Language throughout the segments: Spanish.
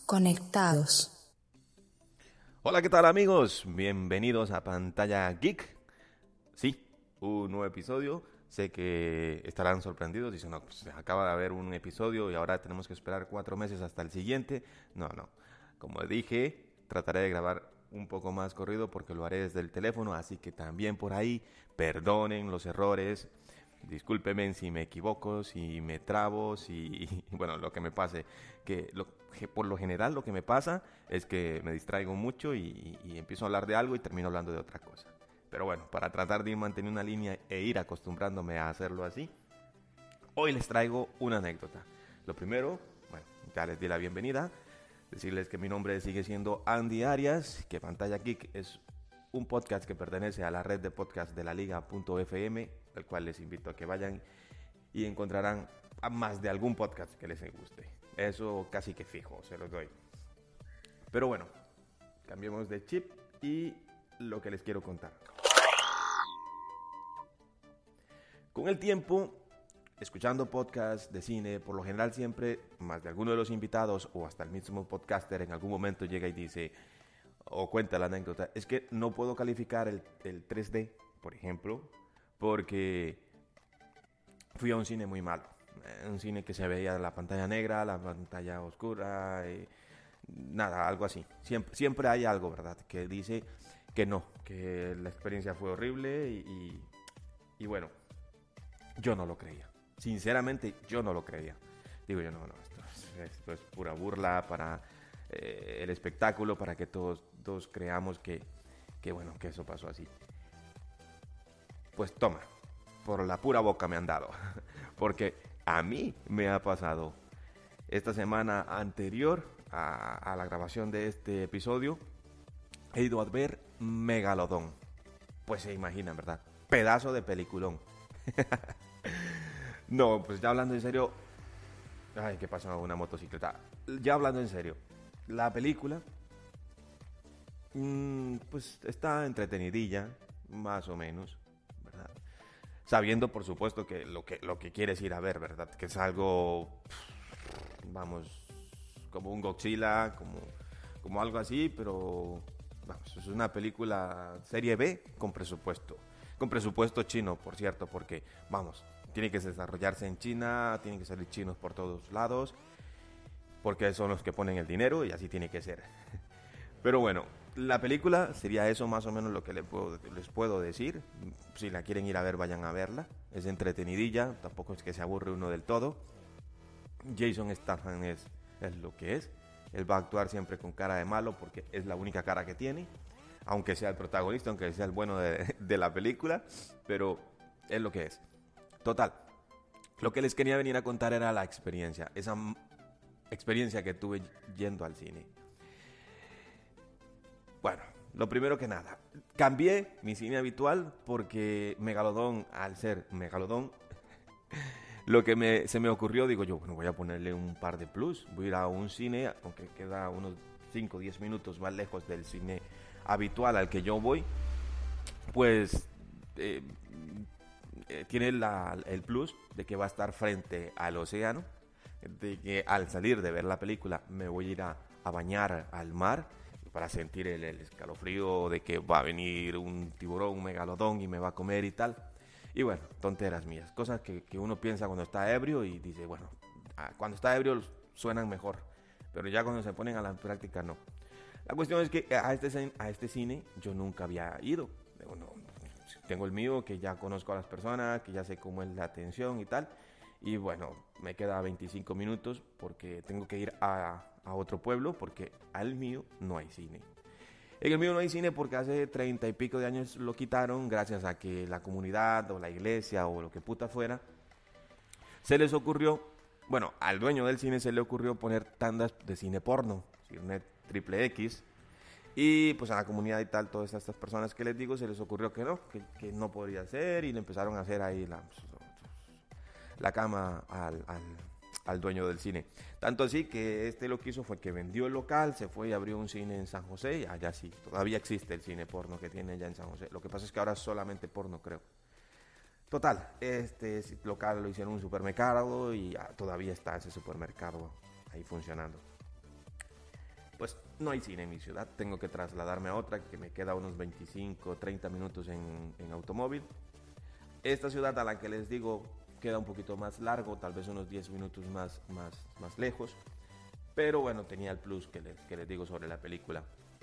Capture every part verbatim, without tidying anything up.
conectados. Hola, ¿qué tal amigos? Bienvenidos a Pantalla Geek. Sí, un nuevo episodio. Sé que estarán sorprendidos. Dicen, no, pues acaba de haber un episodio y ahora tenemos que esperar cuatro meses hasta el siguiente. No, no. Como dije, trataré de grabar un poco más corrido porque lo haré desde el teléfono. Así que también por ahí, perdonen los errores. Discúlpenme si me equivoco, si me trabo, si... Bueno, lo que me pase. Que, lo, que por lo general lo que me pasa es que me distraigo mucho y, y empiezo a hablar de algo y termino hablando de otra cosa. Pero bueno, para tratar de ir manteniendo una línea e ir acostumbrándome a hacerlo así, hoy les traigo una anécdota. Lo primero, bueno, ya les di la bienvenida. Decirles que mi nombre sigue siendo Andy Arias, que Pantalla Geek es un podcast que pertenece a la red de podcast de la liga.fm, el cual les invito a que vayan y encontrarán a más de algún podcast que les guste. Eso casi que fijo, se los doy. Pero bueno, cambiemos de chip y lo que les quiero contar. Con el tiempo, escuchando podcasts de cine, por lo general siempre más de alguno de los invitados o hasta el mismo podcaster en algún momento llega y dice o cuenta la anécdota, es que no puedo calificar el, el tres D, por ejemplo, porque fui a un cine muy malo. Un cine que se veía la pantalla negra, la pantalla oscura, eh, nada, algo así. Siempre, siempre hay algo, ¿verdad? Que dice que no, que la experiencia fue horrible y, y, y bueno, yo no lo creía. Sinceramente, yo no lo creía. Digo yo, no, no, esto es, esto es pura burla para eh, el espectáculo, para que todos, todos creamos que, que, bueno, que eso pasó así. Pues toma, por la pura boca me han dado. Porque a mí me ha pasado. Esta semana anterior a, a la grabación de este episodio, he ido a ver Megalodón. Pues se imaginan, ¿verdad? Pedazo de peliculón. No, pues ya hablando en serio. Ay, ¿qué pasó? Una motocicleta. Ya hablando en serio. La película, mmm, pues está entretenidilla, más o menos, ¿verdad? Sabiendo, por supuesto, que lo que lo que quieres ir a ver, ¿verdad? Que es algo, vamos, como un Godzilla, como, como algo así, pero vamos, es una película serie B con presupuesto. Con presupuesto chino, por cierto, porque, vamos, tiene que desarrollarse en China, tienen que salir chinos por todos lados, porque son los que ponen el dinero y así tiene que ser. Pero bueno, la película sería eso más o menos lo que les puedo, les puedo decir. Si la quieren ir a ver, vayan a verla. Es entretenidilla, tampoco es que se aburre uno del todo. Jason Statham es, es lo que es. Él va a actuar siempre con cara de malo porque es la única cara que tiene. Aunque sea el protagonista, aunque sea el bueno de, de la película, pero es lo que es. Total, lo que les quería venir a contar era la experiencia, esa m- experiencia que tuve yendo al cine. Bueno, lo primero que nada, cambié mi cine habitual porque Megalodón, al ser Megalodón, lo que me, se me ocurrió, digo yo, bueno, voy a ponerle un par de plus, voy a ir a un cine, aunque queda unos cinco o diez minutos más lejos del cine habitual al que yo voy, pues eh, eh, tiene la, el plus de que va a estar frente al océano, de que al salir de ver la película me voy a ir a, a bañar al mar para sentir el, el escalofrío de que va a venir un tiburón, un megalodón y me va a comer y tal. Y bueno, tonteras mías, cosas que, que uno piensa cuando está ebrio y dice, bueno, cuando está ebrio suenan mejor, pero ya cuando se ponen a la práctica no. La cuestión es que a este, a este cine yo nunca había ido. Bueno, tengo el mío, que ya conozco a las personas, que ya sé cómo es la atención y tal. Y bueno, me queda veinticinco minutos porque tengo que ir a, a otro pueblo porque al mío no hay cine. En el mío no hay cine porque hace treinta y pico de años lo quitaron gracias a que la comunidad o la iglesia o lo que puta fuera se les ocurrió, bueno, al dueño del cine se le ocurrió poner tandas de cine porno, cine triple X, y pues a la comunidad y tal, todas estas personas que les digo, se les ocurrió que no, que, que no podría ser y le empezaron a hacer ahí la, la cama al, al, al dueño del cine. Tanto así que este lo que hizo fue que vendió el local, se fue y abrió un cine en San José, y allá sí, todavía existe el cine porno que tiene allá en San José. Lo que pasa es que ahora es solamente porno, creo. Total, este local lo hicieron un supermercado y ah, todavía está ese supermercado ahí funcionando. pues no hay cine en mi ciudad, tengo que trasladarme a otra que me queda unos veinticinco, treinta minutos en, en automóvil. Esta ciudad a la que les digo queda un poquito más largo, tal vez unos diez minutos más, más, más lejos, pero bueno, tenía el plus que les, que les digo sobre la película.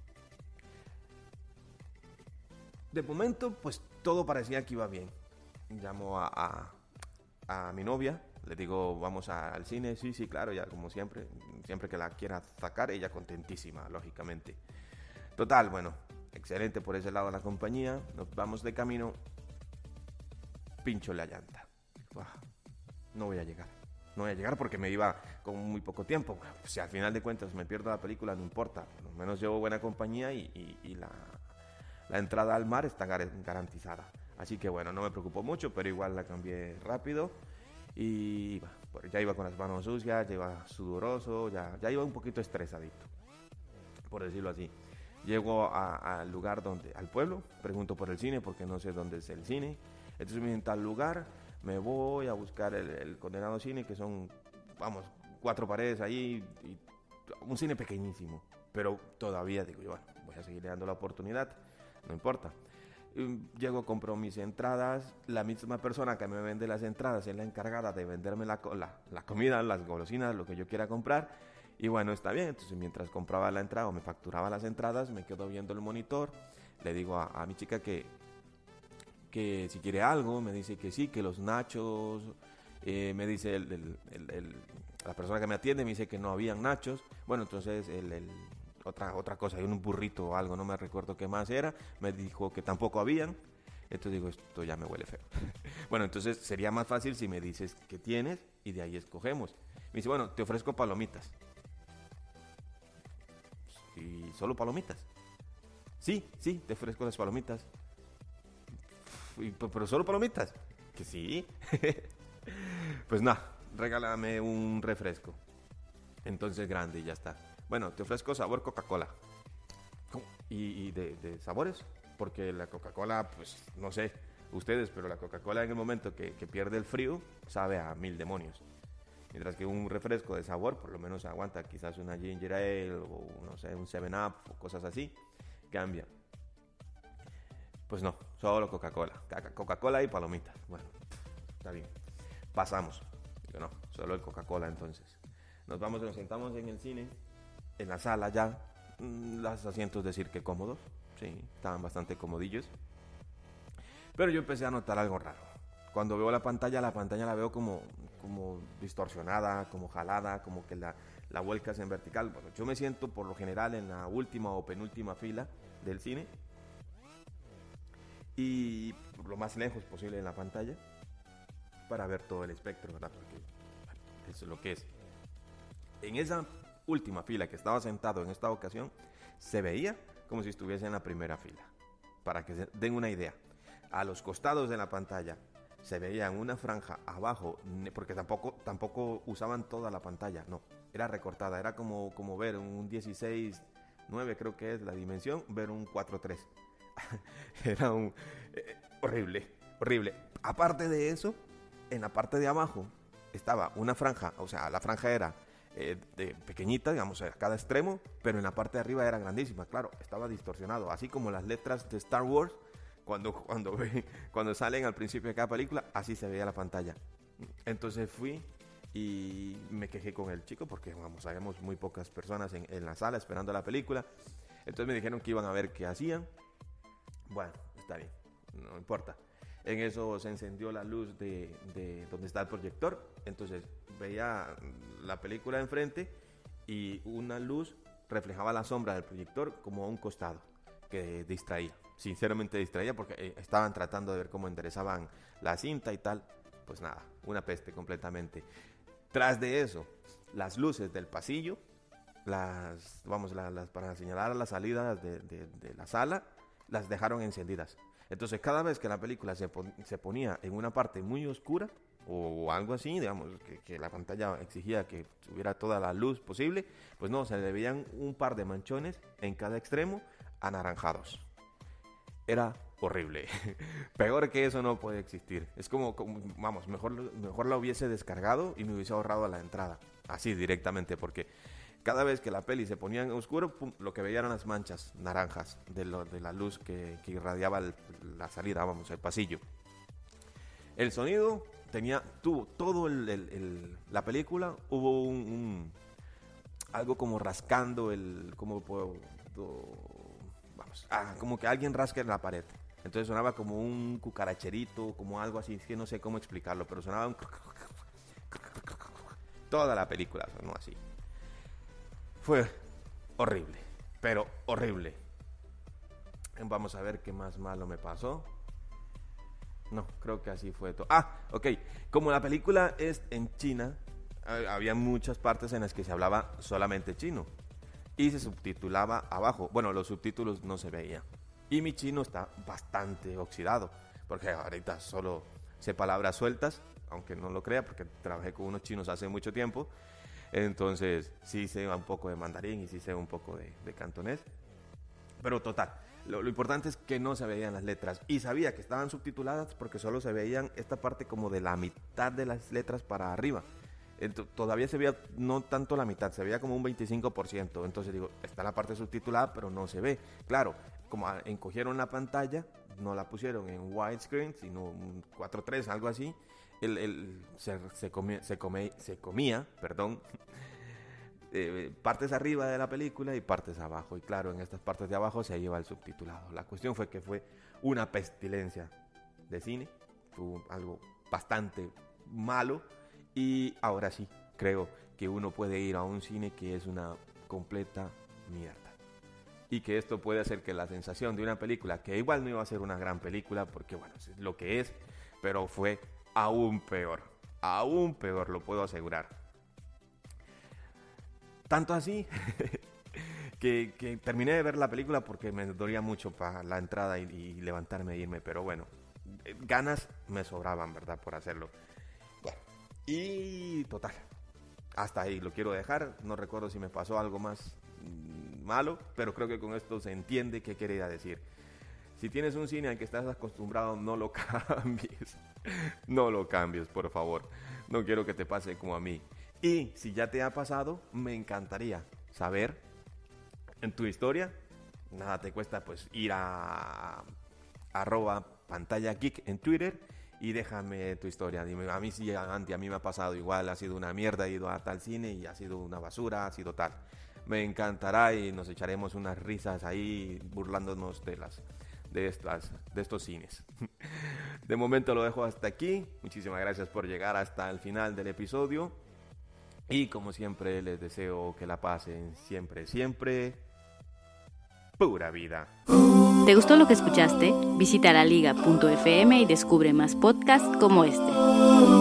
De momento, pues todo parecía que iba bien. Llamo a, a, a mi novia, le digo, vamos a, al cine, sí, sí, claro, ya como siempre, siempre que la quiera sacar, ella contentísima, lógicamente. Total, bueno, excelente por ese lado la compañía, nos vamos de camino, pincho la llanta. Uf, no voy a llegar, no voy a llegar porque me iba con muy poco tiempo. Bueno, pues si al final de cuentas me pierdo la película, no importa, por lo menos llevo buena compañía y, y, y la, la entrada al mar está gar- garantizada. Así que bueno, no me preocupó mucho, pero igual la cambié rápido y bueno, pues ya iba con las manos sucias, ya iba sudoroso, ya, ya iba un poquito estresadito, por decirlo así. Llego al lugar donde, al pueblo, pregunto por el cine porque no sé dónde es el cine. Entonces me dicen tal lugar, me voy a buscar el, el condenado cine, que son, vamos, cuatro paredes ahí, y un cine pequeñísimo, pero todavía digo yo, bueno, voy a seguir dando la oportunidad, no importa. Llego, compro mis entradas, la misma persona que me vende las entradas es la encargada de venderme la, la, la comida, las golosinas, lo que yo quiera comprar, y bueno, está bien. Entonces mientras compraba la entrada o me facturaba las entradas, me quedo viendo el monitor, le digo a, a mi chica que, que si quiere algo, me dice que sí, que los nachos, eh, me dice el, el, el, el, la persona que me atiende, me dice que no habían nachos, bueno, entonces el... el Otra, otra cosa, hay un burrito o algo, no me recuerdo qué más era, me dijo que tampoco habían, entonces digo, esto ya me huele feo. Bueno, entonces sería más fácil si me dices qué tienes y de ahí escogemos. Me dice, bueno, te ofrezco palomitas. ¿Y solo palomitas? Sí, sí, te ofrezco las palomitas. ¿Pero solo palomitas? Que sí. Pues nada, regálame un refresco. Entonces grande y ya está. Bueno, te ofrezco sabor Coca-Cola. ¿Y, y de, de sabores? Porque la Coca-Cola, pues no sé ustedes, pero la Coca-Cola en el momento que, que pierde el frío sabe a mil demonios. Mientras que un refresco de sabor por lo menos aguanta, quizás una ginger ale o no sé, un seven up o cosas así, cambia. Pues no, solo Coca-Cola. Coca-Cola y palomitas. Bueno, está bien. Pasamos. Digo, no, solo el Coca-Cola entonces. Nos vamos, nos sentamos en el cine. En la sala ya, los asientos decir que cómodos, sí, estaban bastante comodillos. Pero yo empecé a notar algo raro. Cuando veo la pantalla, la pantalla la veo como, como distorsionada, como jalada, como que la, la vuelcas en vertical. Bueno, yo me siento por lo general en la última o penúltima fila del cine. Y lo más lejos posible en la pantalla para ver todo el espectro, ¿verdad? Porque bueno, eso es lo que es. En esa última fila que estaba sentado en esta ocasión, se veía como si estuviese en la primera fila. Para que se den una idea, a los costados de la pantalla se veía en una franja abajo, porque tampoco, tampoco usaban toda la pantalla, no, era recortada, era como, como ver un dieciséis nueve, creo que es la dimensión, ver un cuatro tres. Era un eh, horrible, horrible. Aparte de eso, en la parte de abajo estaba una franja, o sea, la franja era Eh, de pequeñita, digamos, a cada extremo, pero en la parte de arriba era grandísima, claro, estaba distorsionado, así como las letras de Star Wars, cuando, cuando, cuando salen al principio de cada película, así se veía la pantalla. Entonces fui y me quejé con el chico, porque vamos, habíamos muy pocas personas en, en la sala esperando la película, entonces me dijeron que iban a ver qué hacían. Bueno, está bien, no importa. En eso se encendió la luz de, de donde está el proyector, entonces veía la película enfrente y una luz reflejaba la sombra del proyector como a un costado, que distraía, sinceramente distraía, porque eh, estaban tratando de ver cómo enderezaban la cinta y tal. Pues nada, una peste completamente. Tras de eso, las luces del pasillo, las, vamos, las, las para señalar las salidas de, de, de la sala, las dejaron encendidas. Entonces cada vez que la película se, pon, se ponía en una parte muy oscura o algo así, digamos, que, que la pantalla exigía que tuviera toda la luz posible, pues no, se le veían un par de manchones en cada extremo anaranjados. Era horrible. Peor que eso no puede existir. Es como, como vamos, mejor, mejor la hubiese descargado y me hubiese ahorrado la entrada. Así directamente, porque Cada vez que la peli se ponía en oscuro, pum, lo que veía eran las manchas naranjas de, lo, de la luz que, que irradiaba el, la salida, vamos, el pasillo. El sonido tenía, tuvo todo el, el, el, la película, hubo un, un algo como rascando el, ¿cómo puedo? Vamos, ah, como que alguien rasca en la pared. Entonces sonaba como un cucaracherito, como algo así, es que no sé cómo explicarlo, pero sonaba un... Toda la película sonó así. Fue horrible, pero horrible. Vamos a ver qué más malo me pasó. No, creo que así fue todo. Ah, ok. Como la película es en China, había muchas partes en las que se hablaba solamente chino y se subtitulaba abajo. Bueno, los subtítulos no se veían. Y mi chino está bastante oxidado, porque ahorita solo sé palabras sueltas, aunque no lo crea, porque trabajé con unos chinos hace mucho tiempo. Entonces sí sé un poco de mandarín y sí sé un poco de, de cantonés. Pero total, lo, lo importante es que no se veían las letras. Y sabía que estaban subtituladas porque solo se veían esta parte como de la mitad de las letras para arriba. Entonces, todavía se veía no tanto la mitad, se veía como un veinticinco por ciento. Entonces digo, está la parte subtitulada pero no se ve. Claro, como encogieron la pantalla, no la pusieron en widescreen, sino un cuatro tres, algo así. El, el, se, se, comía, se, come, se comía, perdón, eh, partes arriba de la película y partes abajo. Y claro, en estas partes de abajo se lleva el subtitulado. La cuestión fue que fue una pestilencia de cine, fue algo bastante malo. Y ahora sí, creo que uno puede ir a un cine que es una completa mierda. Y que esto puede hacer que la sensación de una película, que igual no iba a ser una gran película, porque bueno, es lo que es, pero fue aún peor, aún peor, lo puedo asegurar. Tanto así que, que terminé de ver la película porque me dolía mucho para la entrada y, y levantarme e irme, pero bueno, ganas me sobraban, ¿verdad?, por hacerlo. Bueno, y total, hasta ahí lo quiero dejar. No recuerdo si me pasó algo más mmm, malo, pero creo que con esto se entiende qué quería decir. Si tienes un cine al que estás acostumbrado, no lo cambies. No lo cambies, por favor. No quiero que te pase como a mí. Y si ya te ha pasado, me encantaría saber en tu historia. Nada te cuesta pues ir a arroba pantalla geek en Twitter y déjame tu historia. Dime, a mí sí, Andy, a mí me ha pasado igual, ha sido una mierda, he ido a tal cine y ha sido una basura, ha sido tal. Me encantará y nos echaremos unas risas ahí burlándonos de las de estas de estos cines. De momento lo dejo hasta aquí. Muchísimas gracias por llegar hasta el final del episodio. Y como siempre les deseo que la pasen siempre, siempre pura vida. ¿Te gustó lo que escuchaste? Visita la liga punto efe eme y descubre más podcasts como este.